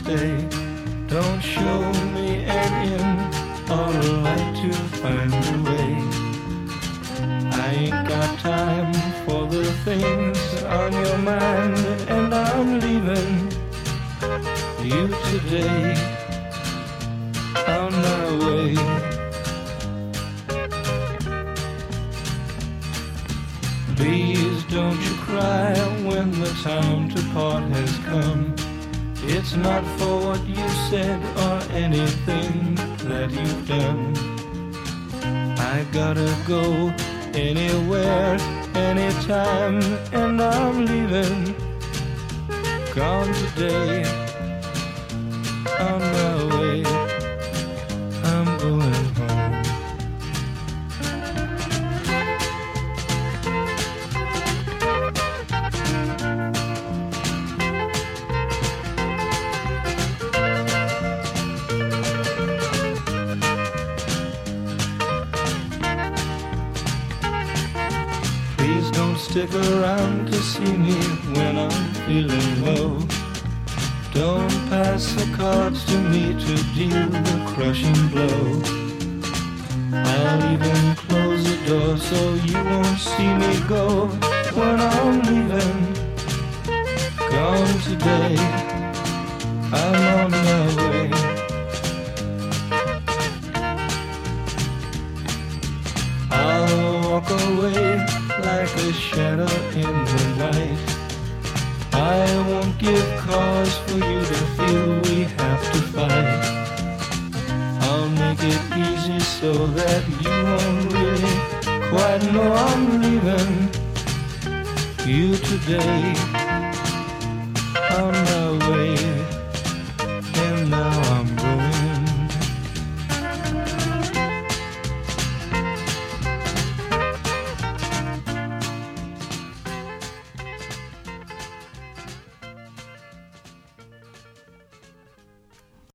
stay. Don't show me an end, or a light to find a way. I ain't got time for the things on your mind, and I'm leaving you today on my way. Please don't you cry when the time to part has come. It's not for what you said or anything that you've done. I gotta go anywhere, anytime, and I'm leaving, gone today, on my way, I'm going home. Please don't stick around to see me when I'm feeling low. Don't pass the cards to me to deal the crushing blow. I'll even close the door so you won't see me go when I'm leaving, gone today, I'm on my way. I'll walk away like a shadow in the night. I won't give cause for you to feel we have to fight. I'll make it easy so that you won't really quite know I'm leaving you today. I'm